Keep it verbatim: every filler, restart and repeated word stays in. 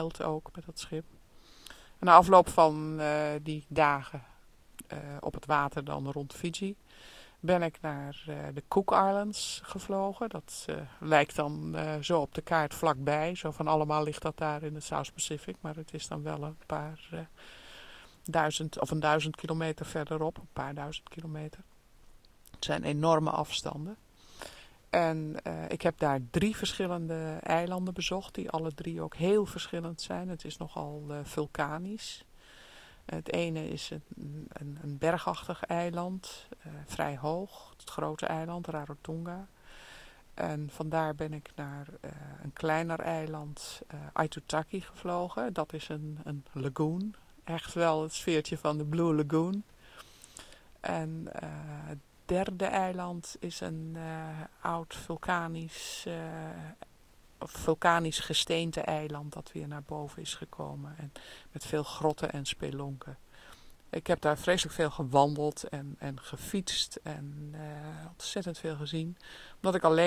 ook met dat schip. En na afloop van uh, die dagen uh, op het water dan rond Fiji ben ik naar uh, de Cook Islands gevlogen. Dat uh, lijkt dan uh, zo op de kaart vlakbij. Zo van allemaal ligt dat daar in de South Pacific. Maar het is dan wel een paar uh, duizend of een duizend kilometer verderop. Een paar duizend kilometer. Het zijn enorme afstanden. En uh, ik heb daar drie verschillende eilanden bezocht. Die alle drie ook heel verschillend zijn. Het is nogal uh, vulkanisch. Het ene is een, een, een bergachtig eiland, uh, vrij hoog, het grote eiland, Rarotonga. En vandaar ben ik naar uh, een kleiner eiland, uh, Aitutaki, gevlogen. Dat is een, een lagoon, echt wel het sfeertje van de Blue Lagoon. En uh, het derde eiland is een uh, oud vulkanisch, uh, vulkanisch gesteente-eiland dat weer naar boven is gekomen. En met veel grotten en spelonken. Ik heb daar vreselijk veel gewandeld en, en gefietst en uh, ontzettend veel gezien. Omdat ik alleen